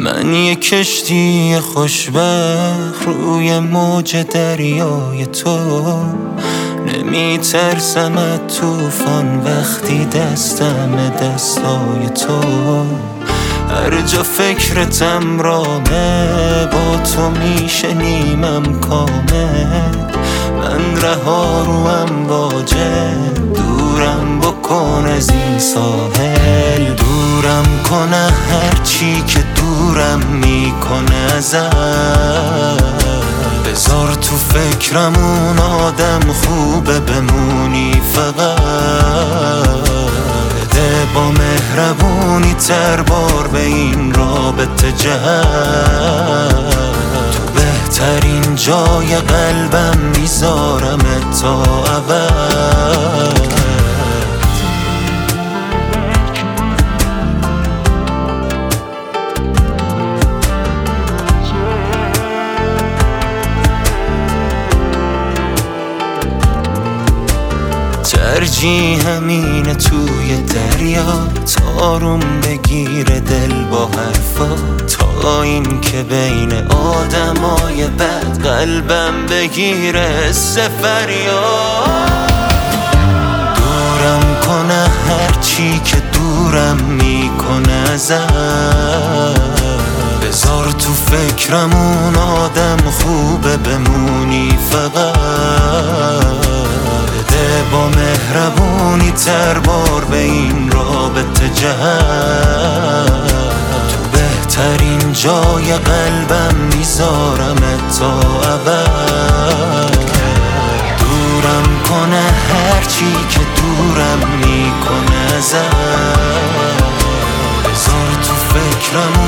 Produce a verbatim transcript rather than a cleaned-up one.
من یه کشتی خوشبخت روی موج دریای تو، نمیترسم از طوفان وقتی دستم دستای تو. هر جا فکرتم رامه با تو میشنیمم کامل. من رها رو امواجه دورم بکن از این ساحل، دورم کنه هرچی که دورم میکنه ازت. بذار تو فکرم اون آدم خوبه بمونی فقط. بده با مهربونی تر بار به این رابطه جهت. تو بهترین جای قلبم میذارم تا ابد. ترجیح همینه توی دریا تاروم بگیره دل با حرفا، تا این که بین آدمای بد قلبم بگیره حس فریاد. دورم کنه هرچی که دورم میکنه ازت. بذار تو فکرم اون آدم خوبه بمونی فقط. با مهربونی تر بار به این رابطه جهت. تو بهترین جای قلبم میذارم تا ابد. دورم کنه هرچی که دورم میکنه ازت. بذار تو فکرم